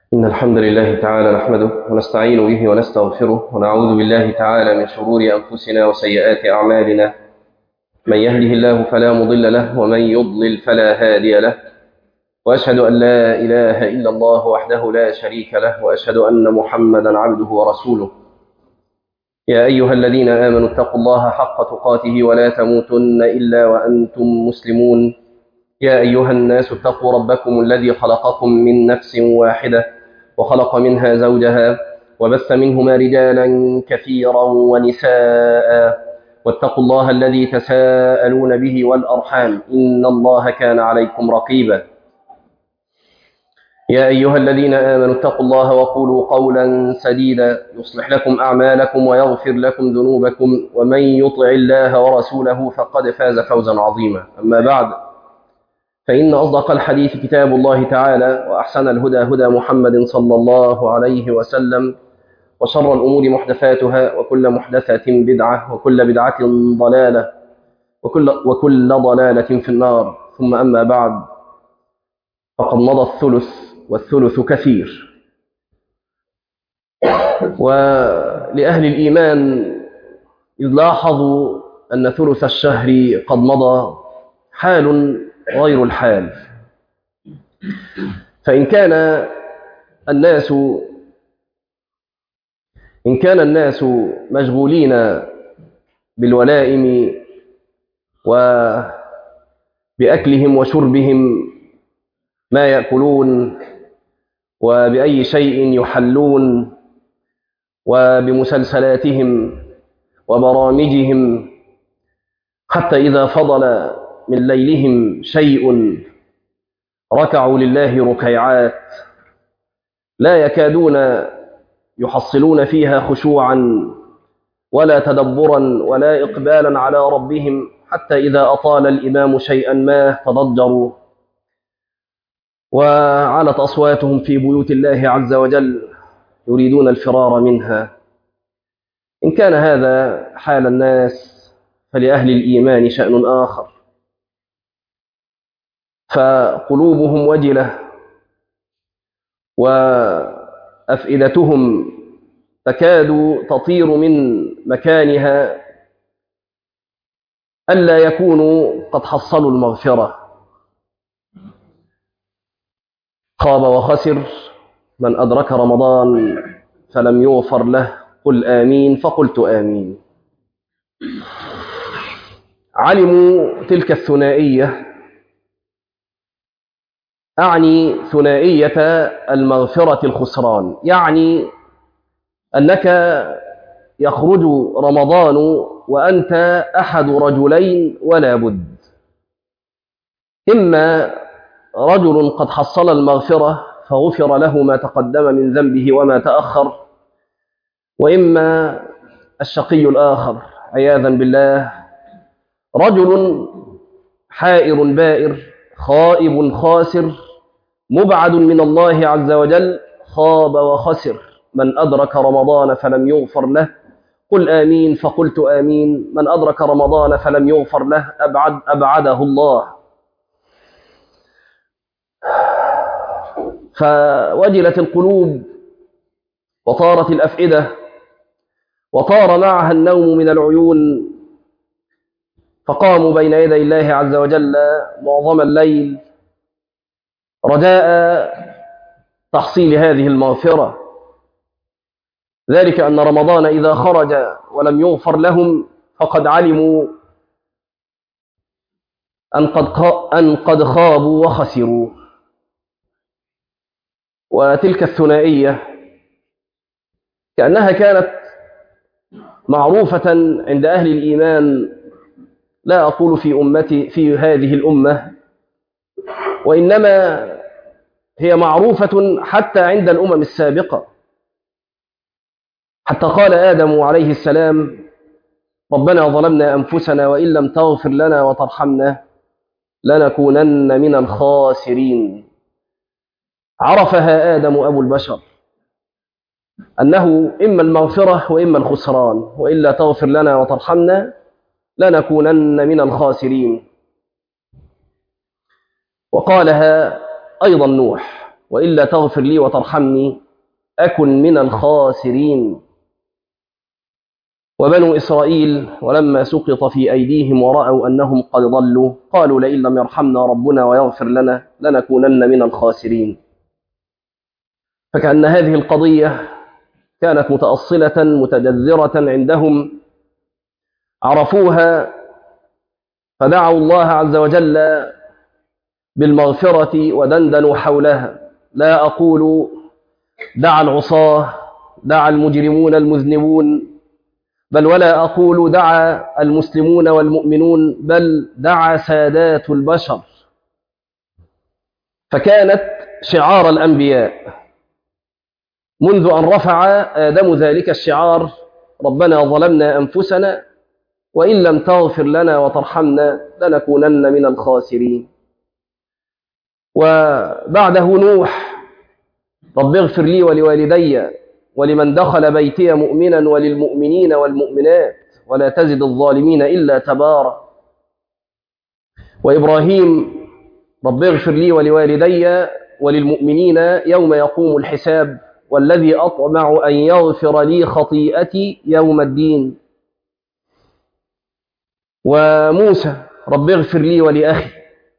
إن الحمد لله تعالى نحمده ونستعين به ونستغفره ونعوذ بالله تعالى من شرور أنفسنا وسيئات أعمالنا. من يهده الله فلا مضل له ومن يضلل فلا هادي له، وأشهد أن لا إله إلا الله وحده لا شريك له، وأشهد أن محمدا عبده ورسوله. يا أيها الذين آمنوا اتقوا الله حق تقاته ولا تموتن إلا وأنتم مسلمون. يا أيها الناس اتقوا ربكم الذي خلقكم من نفس واحدة وخلق منها زوجها وبث منهما رجالا كثيرا ونساء، واتقوا الله الذي تساءلون به والأرحام إن الله كان عليكم رقيبا. يا أيها الذين آمنوا اتقوا الله وقولوا قولا سديدا يصلح لكم أعمالكم ويغفر لكم ذنوبكم، ومن يطع الله ورسوله فقد فاز فوزا عظيما. أما بعد، فإن أصدق الحديث كتاب الله تعالى، وأحسن الهدى هدى محمد صلى الله عليه وسلم، وشر الأمور محدثاتها، وكل محدثة بدعة، وكل بدعة ضلالة، وكل ضلالة في النار. ثم أما بعد، فقد مضى الثلث والثلث كثير، ولأهل الإيمان إذ لاحظوا أن ثلث الشهر قد مضى حال غير الحال. فإن كان الناس مشغولين بالولائم وبأكلهم وشربهم ما يأكلون، وبأي شيء يحلون، وبمسلسلاتهم وبرامجهم، حتى إذا فضل من ليلهم شيء ركعوا لله ركيعات لا يكادون يحصلون فيها خشوعا ولا تدبرا ولا إقبالا على ربهم، حتى إذا أطال الإمام شيئا ما تضجروا وعلت أصواتهم في بيوت الله عز وجل يريدون الفرار منها. إن كان هذا حال الناس، فلأهل الإيمان شأن آخر، فقلوبهم وجلة وأفئدتهم تكاد تطير من مكانها ألا يكونوا قد حصلوا المغفرة. خاب وخسر من أدرك رمضان فلم يغفر له، قل آمين فقلت آمين. علموا تلك الثنائية، أعني ثنائية المغفرة الخسران، يعني أنك يخرج رمضان وأنت أحد رجلين ولا بد: إما رجل قد حصل المغفرة فغفر له ما تقدم من ذنبه وما تأخر، وإما الشقي الآخر عياذا بالله، رجل حائر بائر خائب خاسر مبعد من الله عز وجل. خاب وخسر من أدرك رمضان فلم يغفر له، قل آمين فقلت آمين. من أدرك رمضان فلم يغفر له أبعده الله. فوجلت القلوب وطارت الأفئدة وطار معها النوم من العيون، فقاموا بين يدي الله عز وجل معظم الليل رجاء تحصيل هذه المغفرة. ذلك أن رمضان إذا خرج ولم يغفر لهم فقد علموا أن قد خابوا وخسروا. وتلك الثنائية كأنها كانت معروفة عند أهل الإيمان، لا أقول في هذه الأمة، وإنما هي معروفة حتى عند الأمم السابقة. حتى قال آدم عليه السلام: ربنا ظلمنا أنفسنا وإن لم تغفر لنا وترحمنا لنكونن من الخاسرين. عرفها آدم أبو البشر أنه إما المغفرة وإما الخسران، وإلا تغفر لنا وترحمنا لنكونن من الخاسرين. وقالها أيضا نوح وإلا تغفر لي وترحمني أكن من الخاسرين. وبنو إسرائيل ولما سقط في أيديهم ورأوا أنهم قد ضلوا قالوا لئن لم يرحمنا ربنا ويغفر لنا لنكونن من الخاسرين. فكأن هذه القضية كانت متأصلة متجذرة عندهم، عرفوها فدعوا الله عز وجل بالمغفرة ودندنوا حولها. لا أقول دعا العصاة، دعا المجرمون المذنبون، بل ولا أقول دعا المسلمون والمؤمنون، بل دعا سادات البشر. فكانت شعار الأنبياء منذ أن رفع آدم ذلك الشعار: ربنا ظلمنا أنفسنا وإن لم تغفر لنا وترحمنا لنكونن من الخاسرين. وبعده نوح: رب اغفر لي ولوالدي ولمن دخل بيتي مؤمنا وللمؤمنين والمؤمنات ولا تزد الظالمين إلا تبارا. وإبراهيم: رب اغفر لي ولوالدي وللمؤمنين يوم يقوم الحساب والذي أطمع أن يغفر لي خطيئتي يوم الدين. وموسى: رب اغفر لي ولأخي.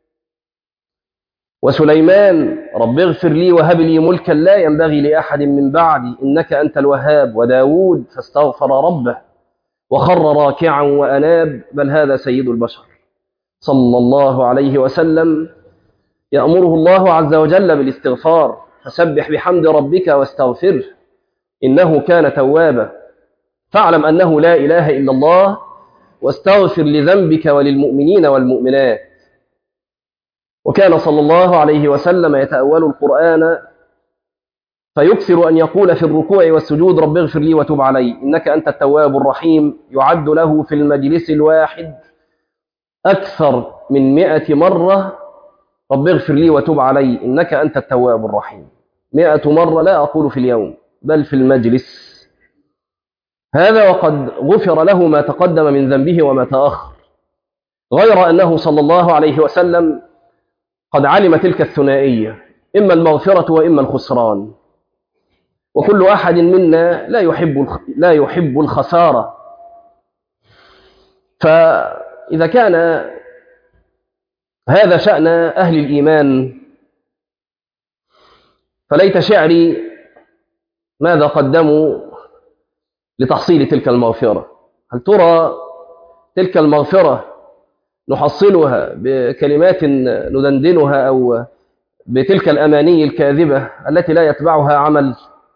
وسليمان: رب اغفر لي وهب لي ملكا لا ينبغي لأحد من بعدي إنك أنت الوهاب. وداود: فاستغفر ربه وخر راكعا وأناب. بل هذا سيد البشر صلى الله عليه وسلم يأمره الله عز وجل بالاستغفار: فسبح بحمد ربك واستغفره إنه كان توابا. فاعلم أنه لا إله إلا الله واستغفر لذنبك وللمؤمنين والمؤمنات. وكان صلى الله عليه وسلم يتأول القرآن فيكثر أن يقول في الركوع والسجود: رب اغفر لي وتب علي إنك أنت التواب الرحيم. يعد له في المجلس الواحد أكثر من 100 مرة: رب اغفر لي وتب علي إنك أنت التواب الرحيم. 100 مرة، لا أقول في اليوم بل في المجلس. هذا وقد غفر له ما تقدم من ذنبه وما تأخر، غير أنه صلى الله عليه وسلم قد علم تلك الثنائية: إما المغفرة وإما الخسران. وكل أحد منا لا يحب الخسارة. فإذا كان هذا شأن أهل الإيمان، فليت شعري ماذا قدموا لتحصيل تلك المغفرة. هل ترى تلك المغفرة نحصلها بكلمات ندندنها أو بتلك الأماني الكاذبة التي لا يتبعها عمل؟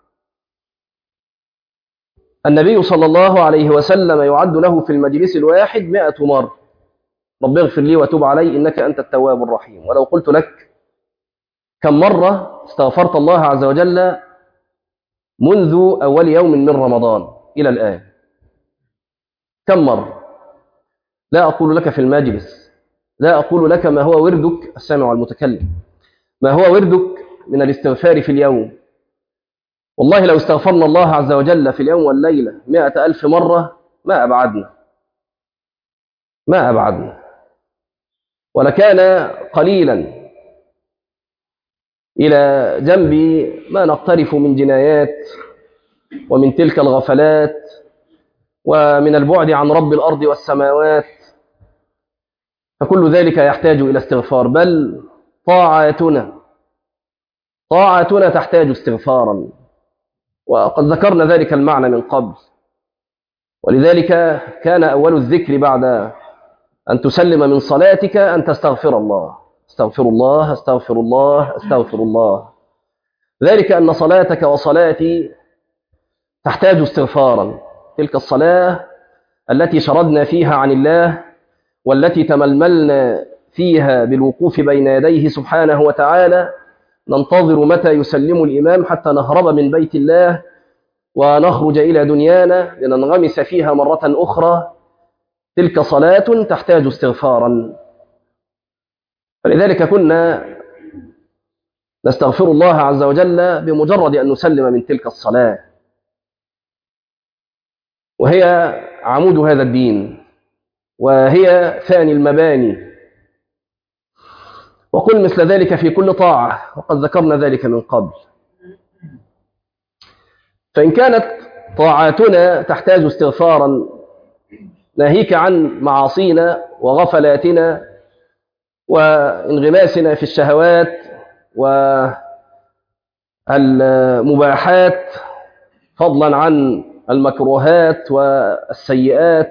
النبي صلى الله عليه وسلم يعد له في المجلس الواحد 100 مرة: رب اغفر لي وتب علي إنك أنت التواب الرحيم. ولو قلت لك كم مرة استغفرت الله عز وجل منذ أول يوم من رمضان إلى الآن، كم مرة؟ لا أقول لك في المجلس، لا أقول لك ما هو وردك السامع والمتكلم، ما هو وردك من الاستغفار في اليوم. والله لو استغفرنا الله عز وجل في اليوم والليلة 100,000 مرة ما أبعدنا، ولكان قليلا إلى جنب ما نقترف من جنايات ومن تلك الغفلات ومن البعد عن رب الأرض والسماوات. فكل ذلك يحتاج إلى استغفار، بل طاعتنا تحتاج استغفارا، وقد ذكرنا ذلك المعنى من قبل. ولذلك كان أول الذكر بعد أن تسلم من صلاتك أن تستغفر الله: استغفر الله استغفر الله استغفر الله. ذلك أن صلاتك وصلاتي تحتاج استغفارا. تلك الصلاة التي شردنا فيها عن الله والتي تململنا فيها بالوقوف بين يديه سبحانه وتعالى، ننتظر متى يسلم الإمام حتى نهرب من بيت الله ونخرج إلى دنيانا لننغمس فيها مرة أخرى. تلك صلاة تحتاج استغفارا. فلذلك كنا نستغفر الله عز وجل بمجرد أن نسلم من تلك الصلاة، وهي عمود هذا الدين، وهي ثاني المباني. وقل مثل ذلك في كل طاعة، وقد ذكرنا ذلك من قبل. فإن كانت طاعاتنا تحتاج استغفارا، ناهيك عن معاصينا وغفلاتنا وانغماسنا في الشهوات والمباحات، فضلا عن المكروهات والسيئات،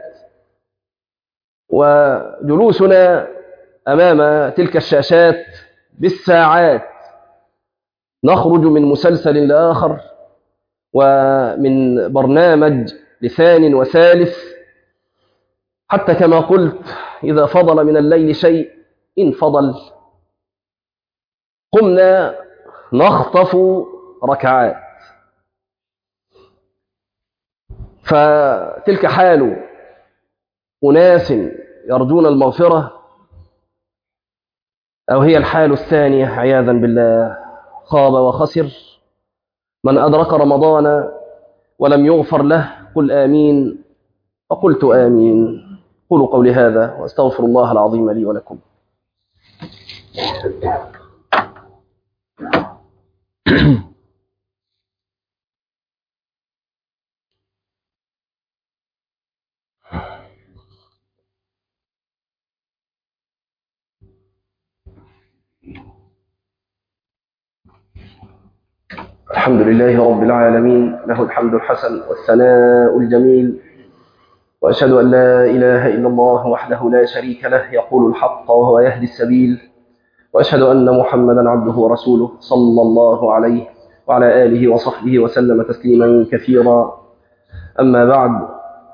وجلوسنا أمام تلك الشاشات بالساعات، نخرج من مسلسل لآخر ومن برنامج لثان وثالث، حتى كما قلت إذا فضل من الليل شيء إن فضل قمنا نخطف ركعات. فتلك حال أناس يرجون المغفرة، أو هي الحال الثانية عياذا بالله. خاب وخسر من أدرك رمضان ولم يغفر له. قل آمين. فقلت آمين. قولوا قولي هذا وأستغفر الله العظيم لي ولكم. الحمد لله رب العالمين، له الحمد الحسن والثناء الجميل، وأشهد أن لا إله إلا الله وحده لا شريك له يقول الحق وهو يهدي السبيل، وأشهد أن محمدا عبده ورسوله صلى الله عليه وعلى آله وصحبه وسلم تسليما كثيرا. أما بعد،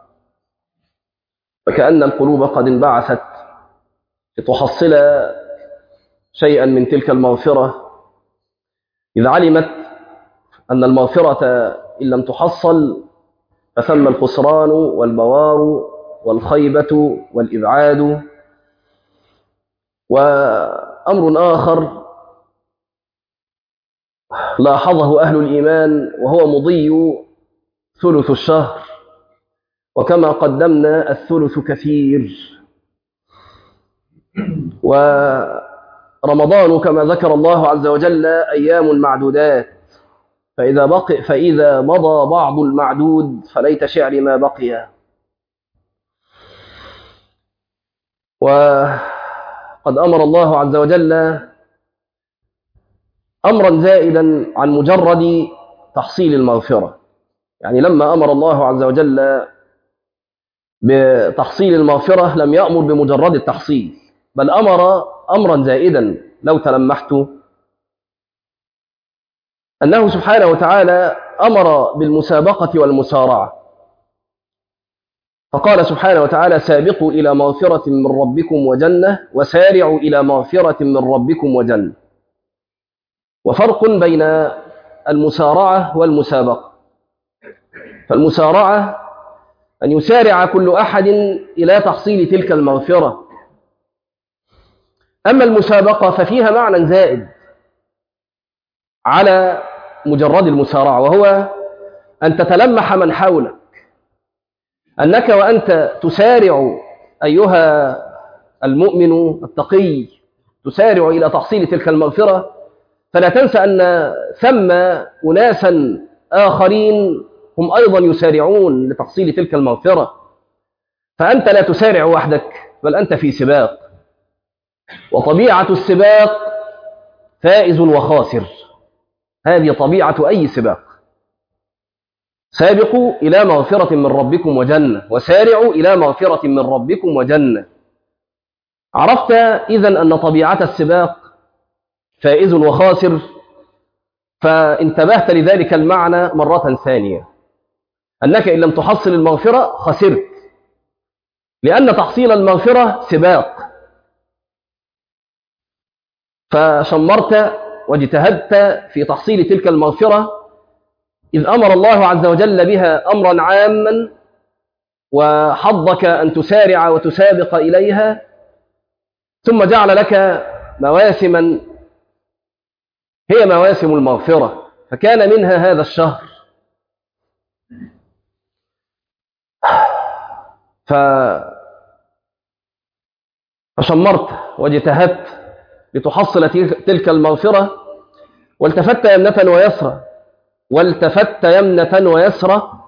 فكأن القلوب قد انبعثت لتحصل شيئا من تلك المغفرة، إذ علمت أن المغفرة إن لم تحصل فثم الخسران والبوار والخيبة والإبعاد. وأمر آخر لاحظه أهل الإيمان وهو مضي ثلث الشهر، وكما قدمنا الثلث كثير، ورمضان كما ذكر الله عز وجل أيام معدودات، فإذا مضى بعض المعدود فليت شعر ما بقي. وقد أمر الله عز وجل أمرا زائدا عن مجرد تحصيل المغفرة. يعني لما أمر الله عز وجل بتحصيل المغفرة لم يأمر بمجرد التحصيل، بل أمر أمرا زائدا. لو تلمحت أنه سبحانه وتعالى أمر بالمسابقة والمسارعة، فقال سبحانه وتعالى: سابقوا إلى مغفرة من ربكم وجنة وسارعوا إلى مغفرة من ربكم وجنة. وفرق بين المسارعة والمسابقة. فالمسارعة أن يسارع كل أحد إلى تحصيل تلك المغفرة، أما المسابقة ففيها معنى زائد على مجرد المسارعة، وهو أن تتلمح من حولك أنك وأنت تسارع أيها المؤمن التقي، تسارع إلى تحصيل تلك المغفرة، فلا تنسى أن ثم أناسا آخرين هم أيضا يسارعون لتحصيل تلك المغفرة، فأنت لا تسارع وحدك بل أنت في سباق. وطبيعة السباق فائز وخاسر، هذه طبيعة أي سباق. سابقوا إلى مغفرة من ربكم وجنة وسارعوا إلى مغفرة من ربكم وجنة. عرفت إذن أن طبيعة السباق فائز وخاسر، فانتبهت لذلك المعنى مرة ثانية، أنك إن لم تحصل المغفرة خسرت، لأن تحصيل المغفرة سباق. فشمرت واجتهدت في تحصيل تلك المغفرة، إذ أمر الله عز وجل بها أمرا عاما وحظك أن تسارع وتسابق إليها، ثم جعل لك مواسما هي مواسم المغفرة، فكان منها هذا الشهر. فشمرت واجتهدت لتحصل تلك المغفرة، والتفت يمنة ويسرى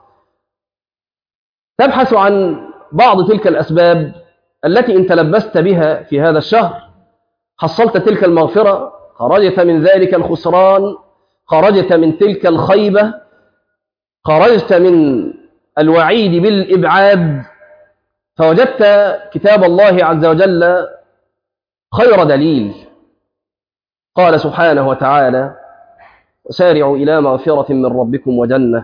تبحث عن بعض تلك الأسباب التي إن تلبست بها في هذا الشهر حصلت تلك المغفرة، خرجت من ذلك الخسران، خرجت من تلك الخيبة، خرجت من الوعيد بالإبعاد، فوجدت كتاب الله عز وجل خير دليل. قال سبحانه وتعالى: وسارعوا إلى مغفرة من ربكم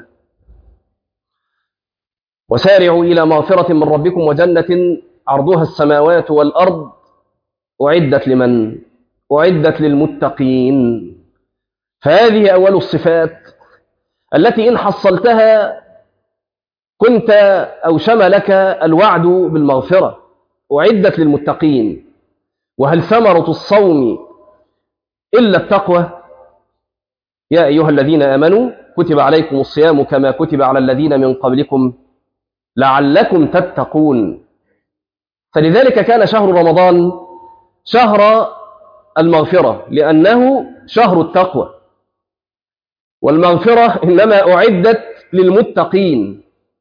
وجنة عرضها السماوات والأرض أعدت لمن؟ أعدت للمتقين. فهذه أول الصفات التي إن حصلتها كنت أو شملك الوعد بالمغفرة. أعدت للمتقين. وهل ثمرة الصوم إلا التقوى؟ يا أيها الذين آمنوا كتب عليكم الصيام كما كتب على الذين من قبلكم لعلكم تتقون. فلذلك كان شهر رمضان شهر المغفرة، لأنه شهر التقوى، والمغفرة إنما أعدت للمتقين.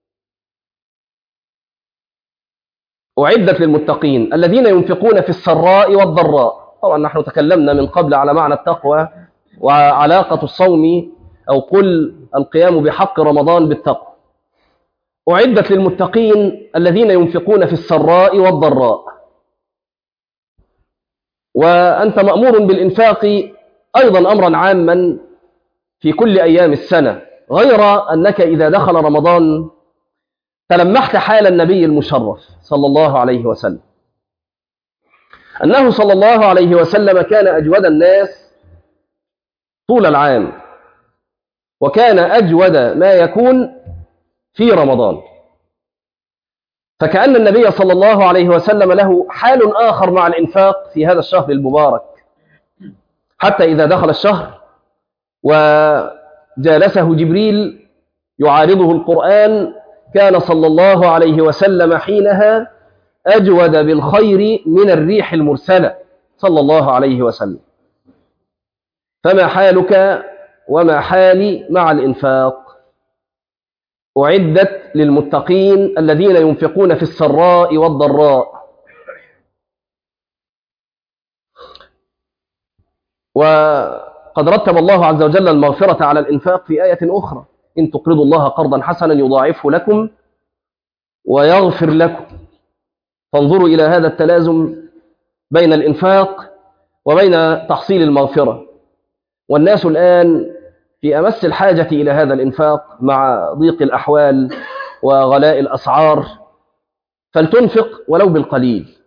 أعدت للمتقين الذين ينفقون في السراء والضراء. طبعا نحن تكلمنا من قبل على معنى التقوى وعلاقة الصوم أو قل القيام بحق رمضان بالتقوى. أعدت للمتقين الذين ينفقون في السراء والضراء. وأنت مأمور بالإنفاق أيضا أمرا عاما في كل أيام السنة، غير أنك إذا دخل رمضان تلمحت حال النبي المشرف صلى الله عليه وسلم، أنه صلى الله عليه وسلم كان أجود الناس طول العام، وكان أجود ما يكون في رمضان. فكأن النبي صلى الله عليه وسلم له حال آخر مع الإنفاق في هذا الشهر المبارك، حتى إذا دخل الشهر وجالسه جبريل يعارضه القرآن كان صلى الله عليه وسلم حينها أجود بالخير من الريح المرسلة صلى الله عليه وسلم. فما حالك وما حالي مع الإنفاق؟ أعدت للمتقين الذين ينفقون في السراء والضراء. وقد رتب الله عز وجل المغفرة على الإنفاق في آية أخرى: إن تقرضوا الله قرضا حسنا يضاعفه لكم ويغفر لكم. فانظروا إلى هذا التلازم بين الإنفاق وبين تحصيل المغفرة. والناس الآن في أمس الحاجة إلى هذا الإنفاق مع ضيق الأحوال وغلاء الأسعار، فلتنفق ولو بالقليل،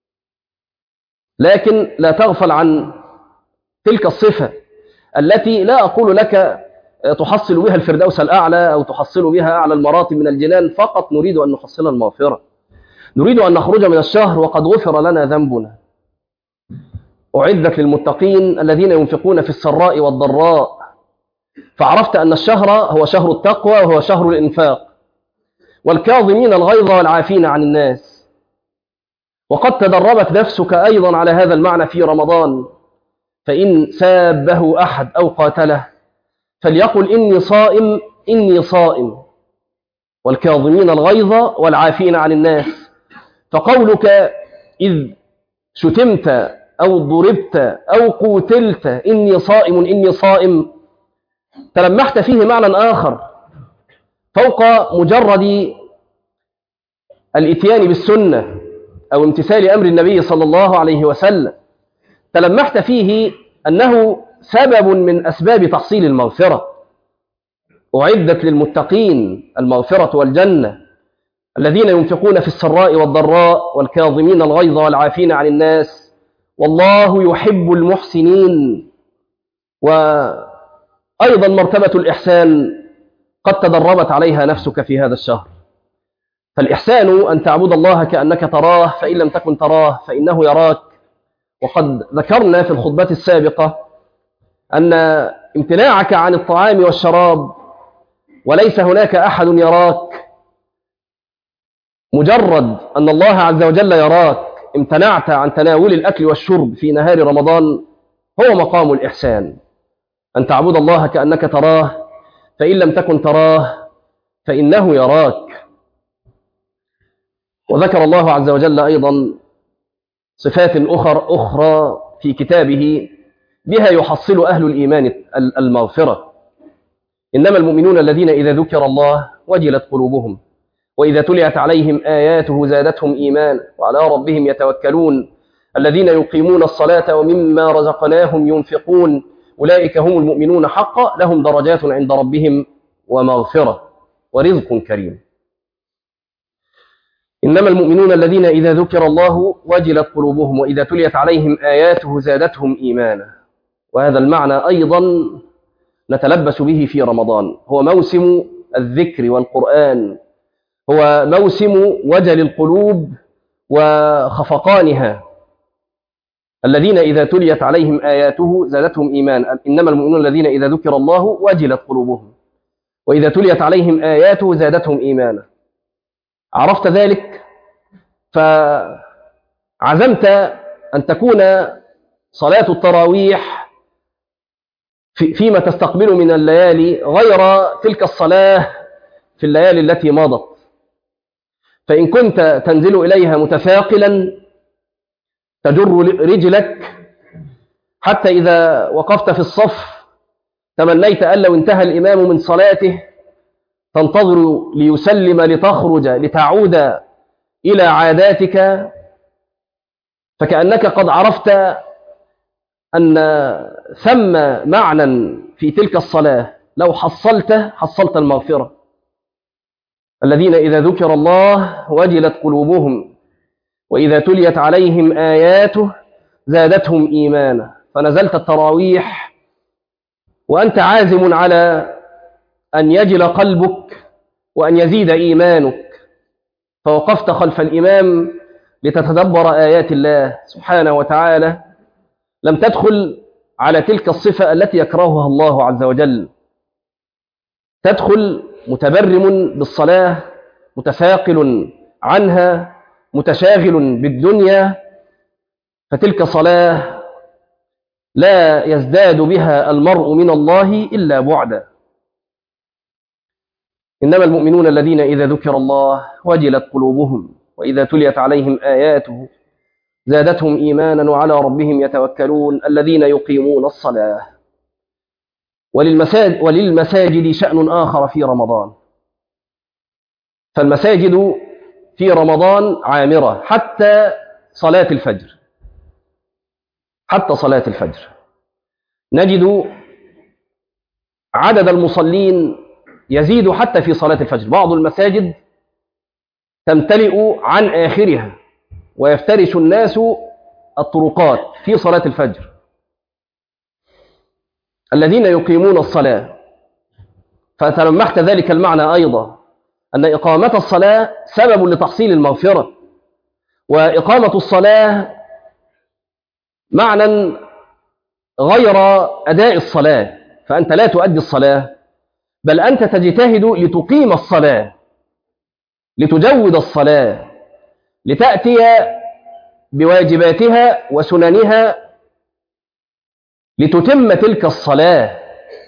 لكن لا تغفل عن تلك الصفة التي لا أقول لك تحصل بها الفردوس الأعلى أو تحصل بها أعلى المراتب من الجنان، فقط نريد أن نحصل المغفرة، نريد أن نخرج من الشهر وقد غفر لنا ذنبنا. أعدت للمتقين الذين ينفقون في السراء والضراء. فعرفت أن الشهر هو شهر التقوى وهو شهر الإنفاق. والكاظمين الغيظ والعافين عن الناس. وقد تدربت نفسك أيضا على هذا المعنى في رمضان، فإن سابه أحد أو قاتله فليقل إني صائم إني صائم. والكاظمين الغيظ والعافين عن الناس. فقولك إذ شتمت أو ضربت أو قوتلت إني صائم إني صائم تلمحت فيه معنى آخر فوق مجرد الإتيان بالسنة أو امتثال أمر النبي صلى الله عليه وسلم. تلمحت فيه أنه سبب من أسباب تحصيل المغفرة. أعدت للمتقين المغفرة والجنة الذين ينفقون في السراء والضراء والكاظمين الغيظ والعافين عن الناس والله يحب المحسنين. وأيضا مرتبة الإحسان قد تدربت عليها نفسك في هذا الشهر. فالإحسان أن تعبد الله كأنك تراه، فإن لم تكن تراه فإنه يراك. وقد ذكرنا في الخطبة السابقة أن امتناعك عن الطعام والشراب وليس هناك أحد يراك، مجرد أن الله عز وجل يراك، امتنعت عن تناول الأكل والشرب في نهار رمضان هو مقام الإحسان، أن تعبد الله كأنك تراه، فإن لم تكن تراه فإنه يراك. وذكر الله عز وجل أيضا صفات أخرى في كتابه بها يحصل أهل الإيمان المغفرة. إنما المؤمنون الذين إذا ذكر الله وجلت قلوبهم وإذا تليت عليهم آياته زادتهم إيمانا وعلى ربهم يتوكلون الذين يقيمون الصلاة ومما رزقناهم ينفقون أولئك هم المؤمنون حقا لهم درجات عند ربهم ومغفرة ورزق كريم. إنما المؤمنون الذين إذا ذكر الله وجلت قلوبهم وإذا تليت عليهم آياته زادتهم إيمانا. وهذا المعنى أيضا نتلبس به في رمضان، هو موسم الذكر والقرآن، هو موسم وجل القلوب وخفقانها. الذين إذا تليت عليهم آياته زادتهم إيمانا. إنما المؤمنون الذين إذا ذكر الله وجلت قلوبهم وإذا تليت عليهم آياته زادتهم إيمانا. عرفت ذلك فعزمت أن تكون صلاة التراويح فيما تستقبل من الليالي غير تلك الصلاة في الليالي التي مضت. فإن كنت تنزل إليها متثاقلا تجر رجلك حتى إذا وقفت في الصف تمنيت أن لو انتهى الإمام من صلاته تنتظر ليسلم لتخرج لتعود إلى عاداتك، فكأنك قد عرفت أن ثم معنى في تلك الصلاة لو حصلت المغفرة. الذين إذا ذكر الله وجلت قلوبهم وإذا تليت عليهم آياته زادتهم إيمانا. فنزلت التراويح وأنت عازم على أن يجل قلبك وأن يزيد إيمانك، فوقفت خلف الإمام لتتدبر آيات الله سبحانه وتعالى. لم تدخل على تلك الصفة التي يكرهها الله عز وجل، تدخل متبرم بالصلاة متثاقل عنها متشاغل بالدنيا، فتلك صلاة لا يزداد بها المرء من الله إلا بعدا. إنما المؤمنون الذين إذا ذكر الله وجلت قلوبهم وإذا تليت عليهم آياته زادتهم إيمانا وعلى ربهم يتوكلون الذين يقيمون الصلاة. وللمساجد شأن آخر في رمضان، فالمساجد في رمضان عامرة حتى صلاة الفجر. حتى صلاة الفجر نجد عدد المصلين يزيد حتى في صلاة الفجر. بعض المساجد تمتلئ عن آخرها ويفترش الناس الطرقات في صلاة الفجر. الذين يقيمون الصلاة، فتلمحت ذلك المعنى أيضا أن إقامة الصلاة سبب لتحصيل المغفرة، وإقامة الصلاة معنى غير أداء الصلاة، فأنت لا تؤدي الصلاة بل أنت تجتهد لتقيم الصلاة، لتجود الصلاة، لتأتي بواجباتها وسننها لتتم تلك الصلاة.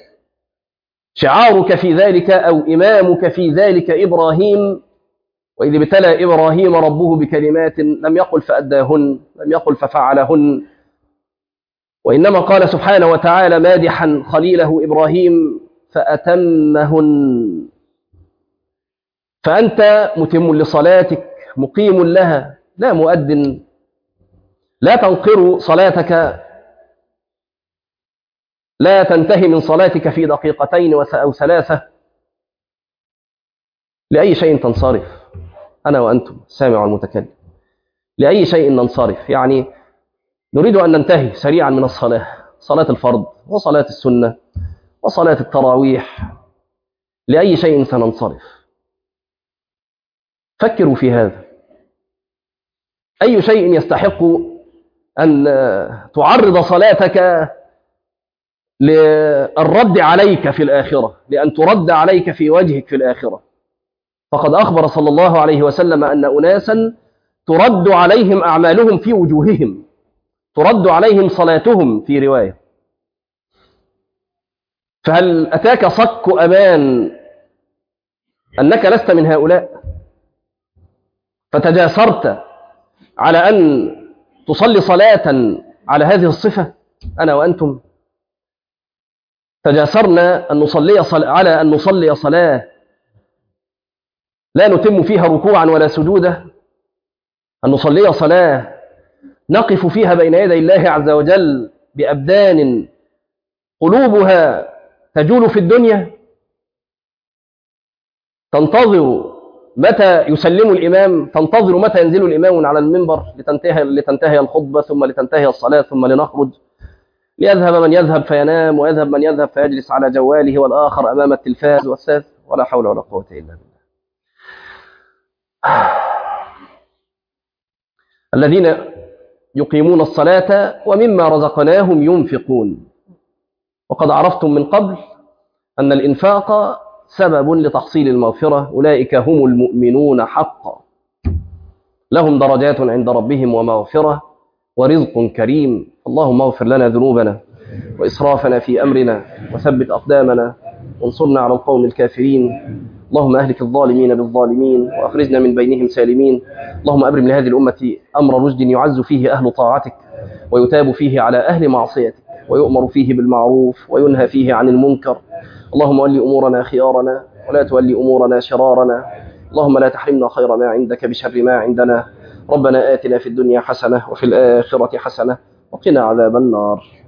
شعارك في ذلك أو إمامك في ذلك إبراهيم، وإذ ابتلى إبراهيم ربه بكلمات لم يقل فأداهن، لم يقل ففعلهن، وإنما قال سبحانه وتعالى مادحا خليله إبراهيم فأتمهن. فأنت متم لصلاتك مقيم لها لا مؤد. لا تنقر صلاتك، لا تنتهي من صلاتك في دقيقتين أو ثلاثة. لأي شيء تنصرف أنا وأنتم السامع والمتكلم؟ لأي شيء ننصرف؟ يعني نريد أن ننتهي سريعا من الصلاة، صلاة الفرض وصلاة السنة وصلاة التراويح، لأي شيء سننصرف؟ فكروا في هذا. أي شيء يستحق أن تعرض صلاتك للرد عليك في الآخرة، لأن ترد عليك في وجهك في الآخرة؟ فقد أخبر صلى الله عليه وسلم أن أناسا ترد عليهم أعمالهم في وجوههم، ترد عليهم صلاتهم في رواية. فهل أتاك صك أمان أنك لست من هؤلاء فتجاسرت على أن تصلي صلاة على هذه الصفة؟ أنا وأنتم تجاسرنا أن على أن نصلي صلاة لا نتم فيها ركوعا ولا سجودا، أن نصلي صلاة نقف فيها بين يدي الله عز وجل بأبدان قلوبها تجول في الدنيا، تنتظر متى يسلم الإمام، تنتظر متى ينزل الإمام على المنبر لتنتهي الخطبة، ثم لتنتهي الصلاة، ثم لنخرج، ليذهب من يذهب فينام، ويذهب من يذهب فيجلس على جواله، والآخر أمام التلفاز والساس، ولا حول ولا قوة إلا بالله. الذين يقيمون الصلاة ومما رزقناهم ينفقون. وقد عرفتم من قبل أن الإنفاق سبب لتحصيل المغفرة، أولئك هم المؤمنون حقا، لهم درجات عند ربهم ومغفرة ورزق كريم. اللهم اغفر لنا ذنوبنا وإسرافنا في أمرنا، وثبت أقدامنا، وانصرنا على القوم الكافرين. اللهم أهلك الظالمين بالظالمين، وأخرجنا من بينهم سالمين. اللهم أبرم لهذه الأمة أمر رشد يعز فيه أهل طاعتك، ويتاب فيه على أهل معصيتك، ويؤمر فيه بالمعروف وينهى فيه عن المنكر. اللهم ولي أمورنا خيارنا، ولا تولي أمورنا شرارنا. اللهم لا تحرمنا خير ما عندك بشر ما عندنا. ربنا آتنا في الدنيا حسنة وفي الآخرة حسنة وقنا عذاب النار.